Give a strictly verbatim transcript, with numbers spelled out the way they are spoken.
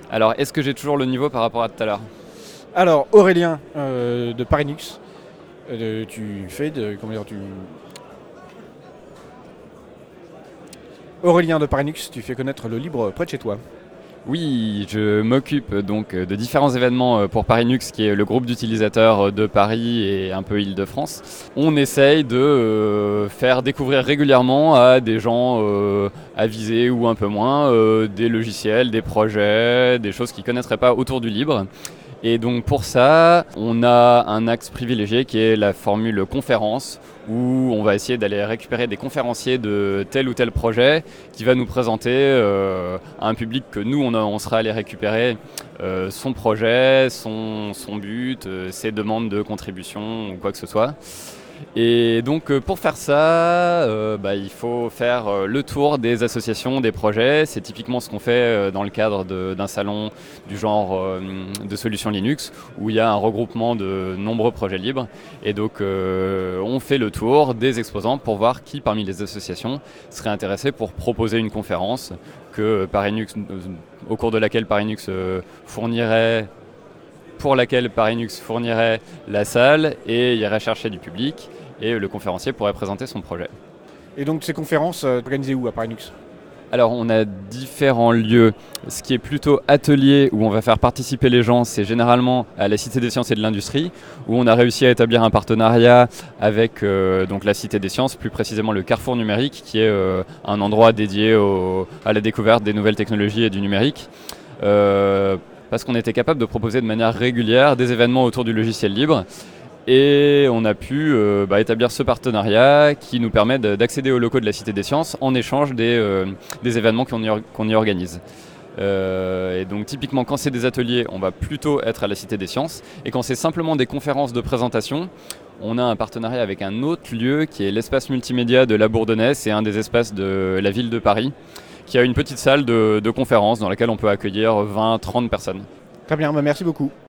Alors, est-ce que j'ai toujours le niveau par rapport à tout à l'heure? Alors, Aurélien euh, de Parinux, euh, tu fais de. Comment dire tu... Aurélien de Parinux, tu fais connaître le libre près de chez toi. Oui, je m'occupe donc de différents événements pour Parinux, qui est le groupe d'utilisateurs de Paris et un peu Île-de-France. On essaye de euh, faire découvrir régulièrement à des gens euh, avisés ou un peu moins euh, des logiciels, des projets, des choses qu'ils ne connaîtraient pas autour du libre. Et donc pour ça, on a un axe privilégié qui est la formule conférence, où on va essayer d'aller récupérer des conférenciers de tel ou tel projet qui va nous présenter euh, à un public que nous, on, a, on sera allé récupérer euh, son projet, son, son but, euh, ses demandes de contribution ou quoi que ce soit. Et donc pour faire ça, euh, bah, il faut faire euh, le tour des associations, des projets. C'est typiquement ce qu'on fait euh, dans le cadre de, d'un salon du genre euh, de solutions Linux, où il y a un regroupement de nombreux projets libres. Et donc euh, on fait le tour des exposants pour voir qui parmi les associations serait intéressé pour proposer une conférence que Parinux, au cours de laquelle Parinux euh, fournirait pour laquelle Parinux fournirait la salle et irait chercher du public, et le conférencier pourrait présenter son projet. Et donc ces conférences, euh, organisées où à Parinux? Alors on a différents lieux. Ce qui est plutôt atelier, où on va faire participer les gens, c'est généralement à la Cité des Sciences et de l'Industrie, où on a réussi à établir un partenariat avec euh, donc la Cité des Sciences, plus précisément le Carrefour Numérique, qui est euh, un endroit dédié au, à la découverte des nouvelles technologies et du numérique. Euh, parce qu'on était capable de proposer de manière régulière des événements autour du logiciel libre. Et on a pu euh, bah, établir ce partenariat qui nous permet de, d'accéder aux locaux de la Cité des Sciences en échange des, euh, des événements qu'on y, qu'on y organise. Euh, et donc typiquement quand c'est des ateliers, on va plutôt être à la Cité des Sciences. Et quand c'est simplement des conférences de présentation, on a un partenariat avec un autre lieu qui est l'espace multimédia de la Bourdonnais. C'est un des espaces de la ville de Paris, qui a une petite salle de, de conférence dans laquelle on peut accueillir vingt à trente personnes. Très bien, bah merci beaucoup.